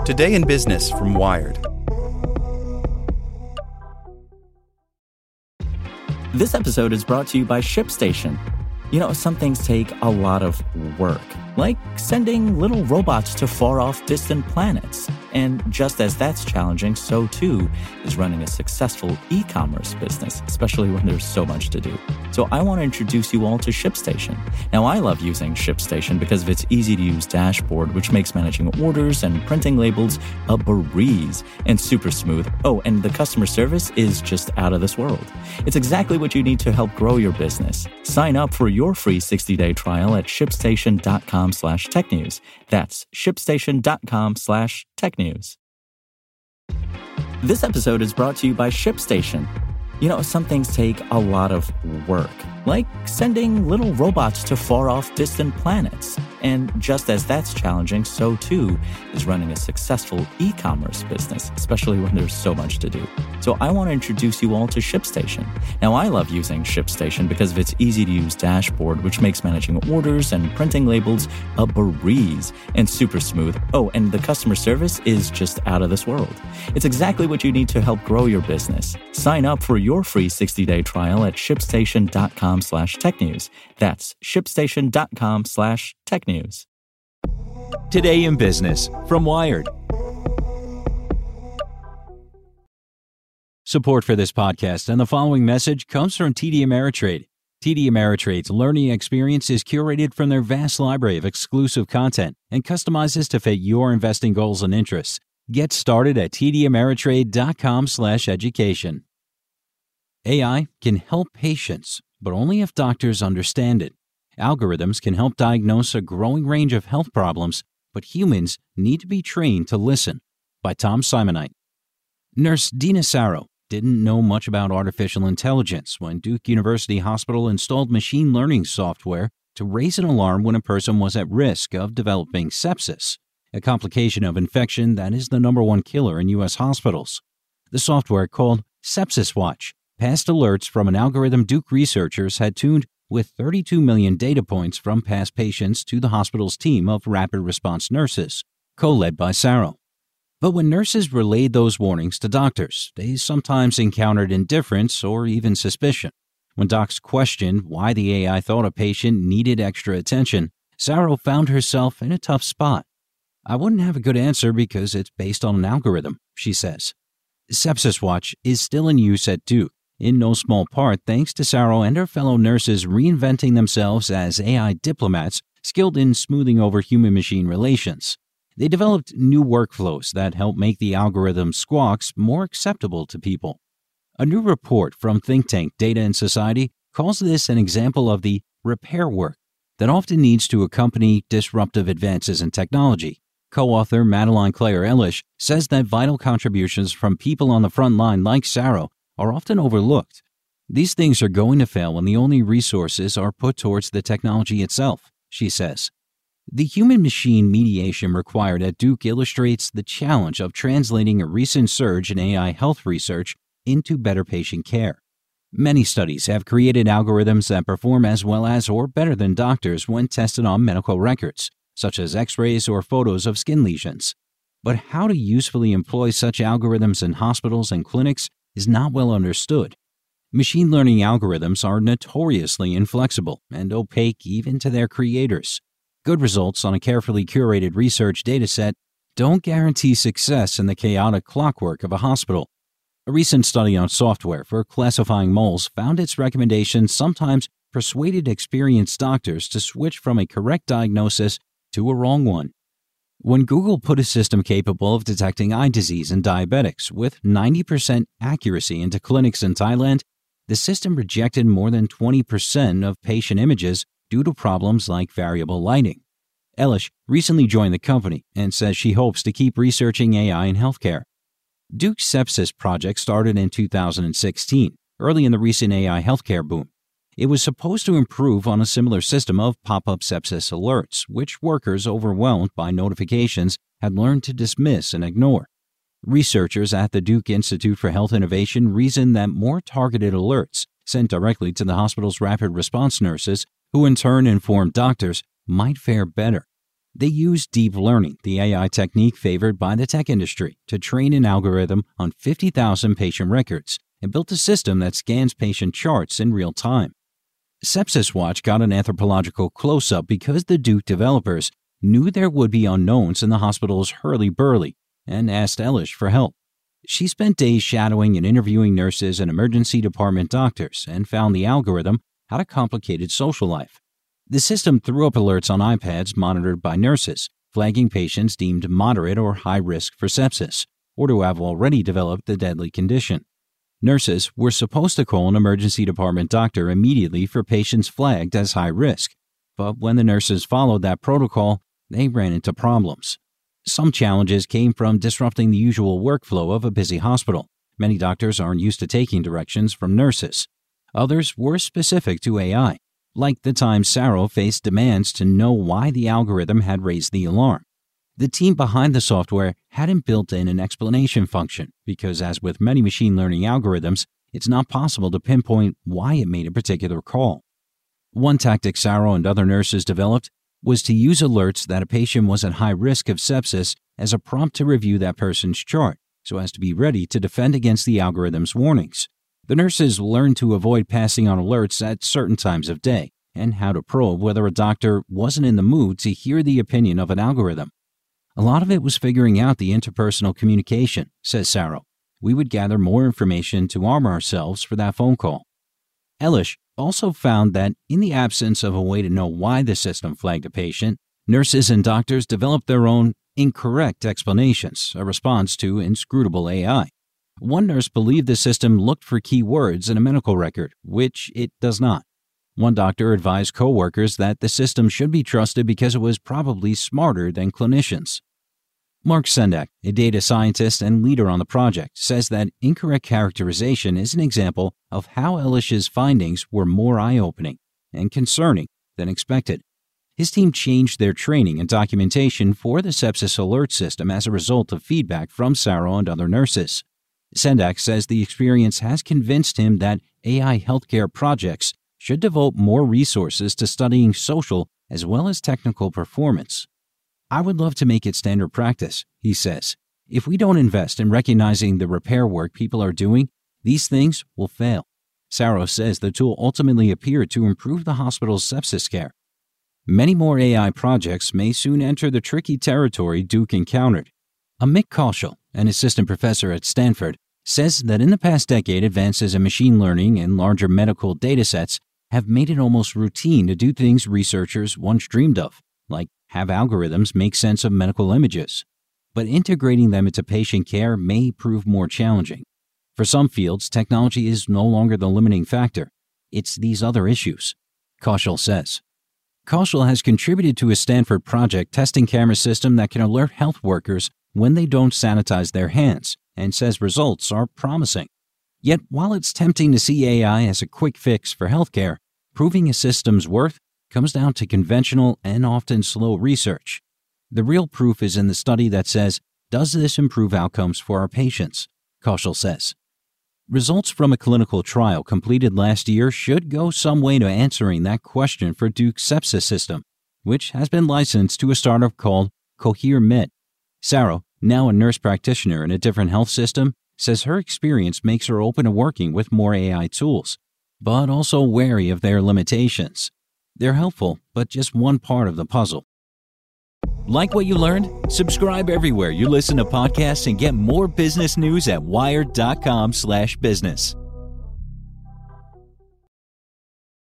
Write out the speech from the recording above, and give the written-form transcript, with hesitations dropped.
Today in Business from Wired. This episode is brought to you by ShipStation. You know, some things take a lot of work, like sending little robots to far-off distant planets. And just as that's challenging, so too is running a successful e-commerce business, especially when there's so much to do. So I want to introduce you all to ShipStation. Now, I love using ShipStation because of its easy-to-use dashboard, which makes managing orders and printing labels a breeze and super smooth. Oh, and the customer service is just out of this world. It's exactly what you need to help grow your business. Sign up for your free 60-day trial at shipstation.com/technews. That's shipstation.com/technews. This episode is brought to you by ShipStation. You know, some things take a lot of work, like sending little robots to far-off distant planets. And just as that's challenging, so too is running a successful e-commerce business, especially when there's so much to do. So I want to introduce you all to ShipStation. Now, I love using ShipStation because of its easy-to-use dashboard, which makes managing orders and printing labels a breeze and super smooth. Oh, and the customer service is just out of this world. It's exactly what you need to help grow your business. Sign up for your free 60-day trial at shipstation.com/technews. That's shipstation.com/technews. Today in Business from Wired. Support for this podcast and the following message comes from TD Ameritrade. TD Ameritrade's learning experience is curated from their vast library of exclusive content and customizes to fit your investing goals and interests. Get started at tdameritrade.com/education. AI can help patients, but only if doctors understand it. Algorithms can help diagnose a growing range of health problems, but humans need to be trained to listen. By Tom Simonite. Nurse Dina Saro didn't know much about artificial intelligence when Duke University Hospital installed machine learning software to raise an alarm when a person was at risk of developing sepsis, a complication of infection that is the #1 killer in U.S. hospitals. The software, called Sepsis Watch, passed alerts from an algorithm Duke researchers had tuned with 32 million data points from past patients to the hospital's team of rapid response nurses, co-led by Saro. But when nurses relayed those warnings to doctors, they sometimes encountered indifference or even suspicion. When docs questioned why the AI thought a patient needed extra attention, Saro found herself in a tough spot. "I wouldn't have a good answer because it's based on an algorithm," she says. Sepsis Watch is still in use at Duke, in no small part thanks to Saro and her fellow nurses reinventing themselves as AI diplomats skilled in smoothing over human-machine relations. They developed new workflows that help make the algorithm squawks more acceptable to people. A new report from think tank Data and Society calls this an example of the repair work that often needs to accompany disruptive advances in technology. Co-author Madeline Claire Elish says that vital contributions from people on the front line like Saro are often overlooked. These things are going to fail when the only resources are put towards the technology itself, she says. The human-machine mediation required at Duke illustrates the challenge of translating a recent surge in AI health research into better patient care. Many studies have created algorithms that perform as well as or better than doctors when tested on medical records, such as x-rays or photos of skin lesions. But how to usefully employ such algorithms in hospitals and clinics is not well understood. Machine learning algorithms are notoriously inflexible and opaque even to their creators. Good results on a carefully curated research dataset don't guarantee success in the chaotic clockwork of a hospital. A recent study on software for classifying moles found its recommendations sometimes persuaded experienced doctors to switch from a correct diagnosis to a wrong one. When Google put a system capable of detecting eye disease in diabetics with 90% accuracy into clinics in Thailand, the system rejected more than 20% of patient images due to problems like variable lighting. Elish recently joined the company and says she hopes to keep researching AI in healthcare. Duke's Sepsis project started in 2016, early in the recent AI healthcare boom. It was supposed to improve on a similar system of pop-up sepsis alerts, which workers overwhelmed by notifications had learned to dismiss and ignore. Researchers at the Duke Institute for Health Innovation reasoned that more targeted alerts sent directly to the hospital's rapid response nurses, who in turn informed doctors, might fare better. They used deep learning, the AI technique favored by the tech industry, to train an algorithm on 50,000 patient records and built a system that scans patient charts in real time. Sepsis Watch got an anthropological close-up because the Duke developers knew there would be unknowns in the hospital's hurly-burly and asked Elish for help. She spent days shadowing and interviewing nurses and emergency department doctors and found the algorithm had a complicated social life. The system threw up alerts on iPads monitored by nurses, flagging patients deemed moderate or high risk for sepsis, or to have already developed the deadly condition. Nurses were supposed to call an emergency department doctor immediately for patients flagged as high risk, but when the nurses followed that protocol, they ran into problems. Some challenges came from disrupting the usual workflow of a busy hospital. Many doctors aren't used to taking directions from nurses. Others were specific to AI, like the time Saro faced demands to know why the algorithm had raised the alarm. The team behind the software hadn't built in an explanation function because, as with many machine learning algorithms, it's not possible to pinpoint why it made a particular call. One tactic Saro and other nurses developed was to use alerts that a patient was at high risk of sepsis as a prompt to review that person's chart, so as to be ready to defend against the algorithm's warnings. The nurses learned to avoid passing on alerts at certain times of day, and how to probe whether a doctor wasn't in the mood to hear the opinion of an algorithm. A lot of it was figuring out the interpersonal communication, says Saro. We would gather more information to arm ourselves for that phone call. Elish also found that in the absence of a way to know why the system flagged a patient, nurses and doctors developed their own incorrect explanations, a response to inscrutable AI. One nurse believed the system looked for key words in a medical record, which it does not. One doctor advised coworkers that the system should be trusted because it was probably smarter than clinicians. Mark Sendak, a data scientist and leader on the project, says that incorrect characterization is an example of how Elish's findings were more eye-opening and concerning than expected. His team changed their training and documentation for the sepsis alert system as a result of feedback from Saro and other nurses. Sendak says the experience has convinced him that AI healthcare projects should devote more resources to studying social as well as technical performance. I would love to make it standard practice, he says. If we don't invest in recognizing the repair work people are doing, these things will fail. Saro says the tool ultimately appeared to improve the hospital's sepsis care. Many more AI projects may soon enter the tricky territory Duke encountered. Amit Kaushal, an assistant professor at Stanford, says that in the past decade, advances in machine learning and larger medical datasets have made it almost routine to do things researchers once dreamed of, like have algorithms make sense of medical images. But integrating them into patient care may prove more challenging. For some fields, technology is no longer the limiting factor. It's these other issues, Kaushal says. Kaushal has contributed to a Stanford project testing camera system that can alert health workers when they don't sanitize their hands, and says results are promising. Yet, while it's tempting to see AI as a quick fix for healthcare, proving a system's worth comes down to conventional and often slow research. The real proof is in the study that says, does this improve outcomes for our patients? Kaushal says. Results from a clinical trial completed last year should go some way to answering that question for Duke's sepsis system, which has been licensed to a startup called Cohere Med. Saro, now a nurse practitioner in a different health system, says her experience makes her open to working with more AI tools, but also wary of their limitations. They're helpful, but just one part of the puzzle. Like what you learned? Subscribe everywhere you listen to podcasts and get more business news at wired.com/business.